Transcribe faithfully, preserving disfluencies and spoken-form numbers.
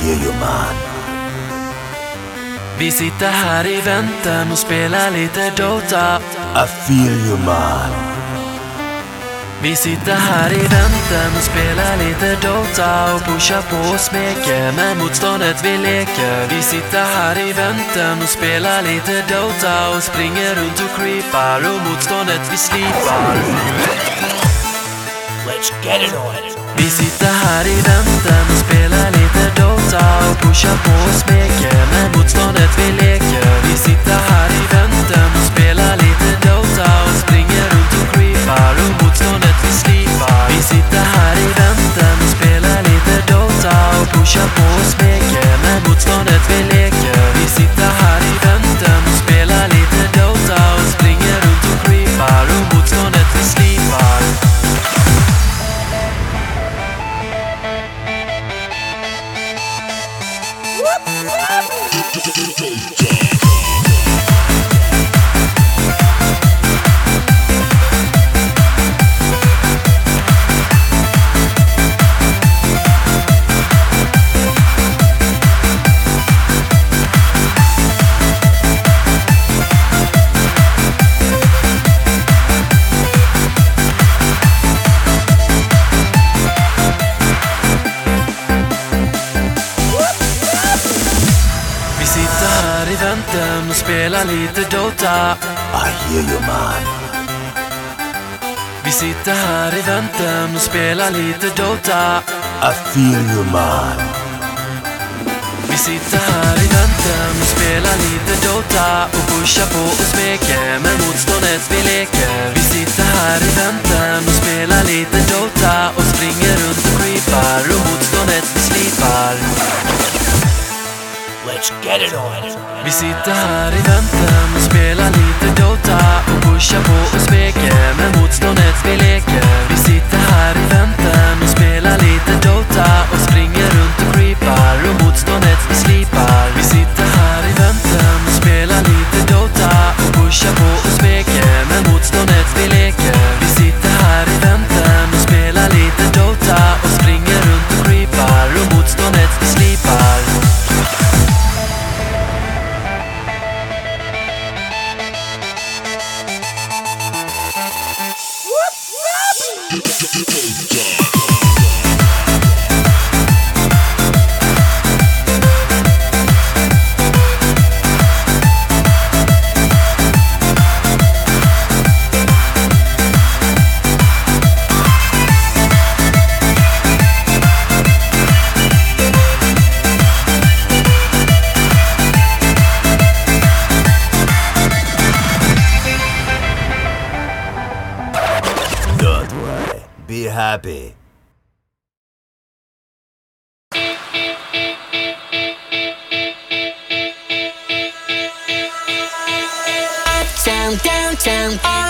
hear you man. Vi sitter här i väntan och spelar lite Dota. I feel you man. Vi sitter här i väntan och spelar lite Dota och pushar på och smeker med motståndet vi leker. Vi sitter här i väntan och spelar lite Dota och springer runt och creepar och motståndet vi slipar. Let's get it on. Vi sitter här i väntan och spelar lite Dota och pushar på och smeker med motståndet vi leker. Vi sitter här i väntan och spelar lite Dota och springer runt och creepar och motståndet vi slipar. Vi sitter här i väntan och spelar lite Dota och pushar på och smeker med motståndet vi leker. Vi sitter här i väntan och spelar lite Dota och springer runt och creepar och motståndet vi slipar. Vi sitter här i väntan och spelar lite Dota. I hear you man. Vi sitter här i väntan och spelar lite Dota. I feel you man. Vi sitter här i väntan och spelar lite Dota och pushar på och smeker med motståndet vi leker. Vi sitter här i väntan och spelar lite Dota och springer runt och creepar och motståndet vi slipar. Let's get it on. Vi sitter här i väntan och spelar lite Dota och pushar på och smeker med motståndet vi leker. Vi sitter här i väntan och spelar lite Dota och springer runt och creepar och motståndet vi slipar. Vi sitter här i väntan och spelar lite Dota och pushar på och smeker med motståndet vi leker. Vi sitter här i väntan och spelar lite Dota och springer runt och creepar och motståndet vi slipar. Don't worry. Be happy. Uptown, downtown, all